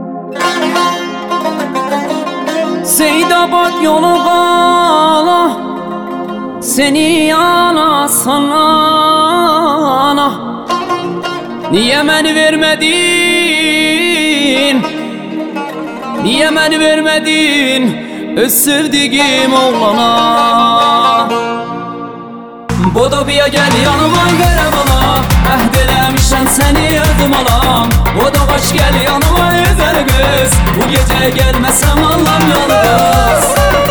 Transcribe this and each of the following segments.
Seydabad yolu qala, seni yana sana. Niye məni vermedin? Niye məni vermedin öz sevdiğim oğlana? Bodobiya gel yanıma verem ala, əhd eləmişəm səni öldüm alam. Bodobaş gel yanıma güzel kız, bu gece gelmesem Allah'ım yalnız.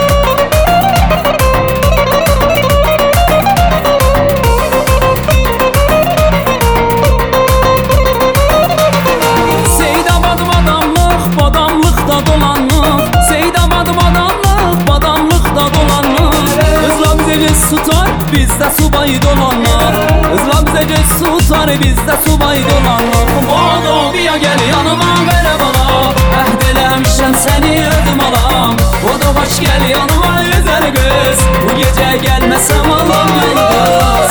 Seydabadım adamlıq, badamlıqda dolanlıq. Seydabadım adamlıq, badamlıqda dolanlıq. Kızla bize göz tutar, bizde subay dolanlar. Kızla bize göz tutar, bizde subay dolanlar. Bodobiya gel yanıma verem ala, əhd eləmişəm səni öldüm alam. Bodobaş gel yanıma güzel kız, bu gece gelmesem Allah'ım yalnız.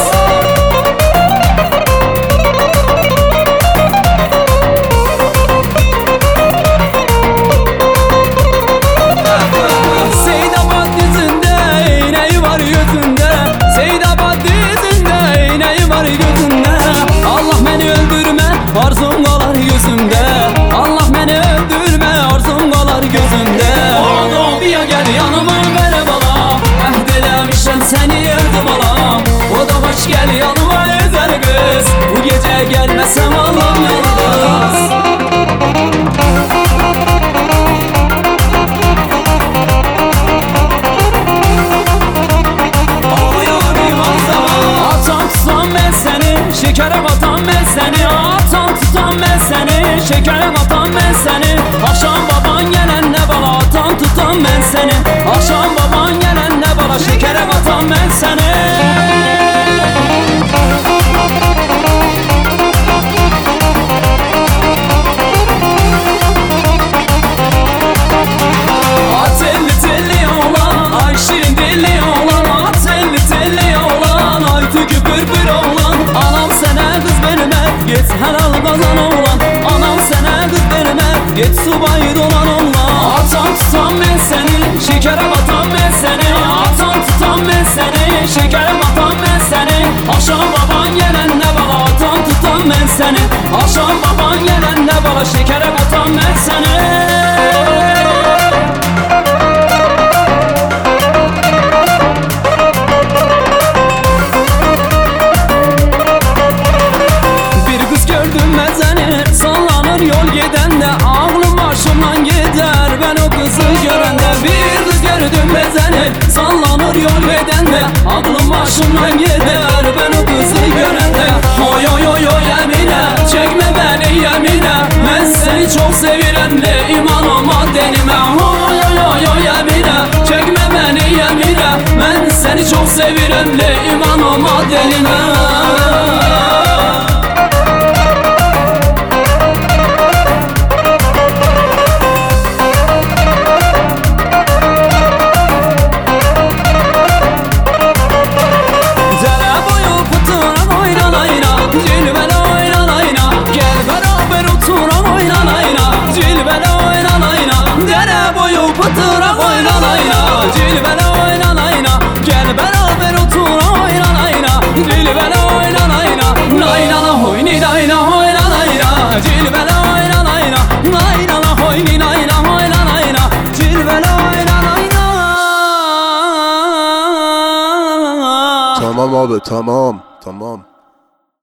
Seydabad yüzünde iğneyi var yüzünde, Seydabad yüzünde iğneyi var gözünde. Allah beni öldürme, arzum kalar gözümde. Allah beni öldürme, arzum kalar gözümde. Bodobiya gel yanıma verem ala, əhd eləmişəm səni öldüm alam. Bodobaş gel yanıma güzel kız, bu gece gelmesem Allah'ım yalnız. Şekere batan ben seni, atan tutan ben seni. Şekere batan ben seni, akşam baban gelen ne bala. Atan tutan ben seni, akşam baban gelen ne bala. Şekere batan ben seni. At elli telli oğlan, ay şirin dilli oğlan. At elli telli oğlan, ay tükü pırpır oğlan. Anam sene kız verme, git helal kazan oğlan. Anam sene kız verme, git subay dolan oğlan. Atan tutan ben seni, şekere batan ben seni. Atan tutan ben seni, şekere batan ben seni. Akşam baban gelen ne bala, atan tutan ben seni. Akşam baban gelen ne bala, şekere batan ben seni. Sallanır yol gidende, ağlım başımdan gider ben o kızı görende. Bir kız gördüm bezeni, sallanır yol gidende, ağlım başımdan gider ben o kızı görende. Oy oy oy oy Emine, çekme beni yemine, ben seni çok sevirem de iman olma denime. Oy oy oy oy Emine, çekme beni yemine, ben seni çok sevirem de iman olma denime. Dere boyu pıtıra oynanayna, cilvele oynanayna. Gel beraber otura oynanayna, cilvele oynanayna. Naynana hoyni nayna oynanayna, cilvele oynanayna. Naynana hoyni nayna oynanayna, cilvele oynanayna. Tamam abi, tamam.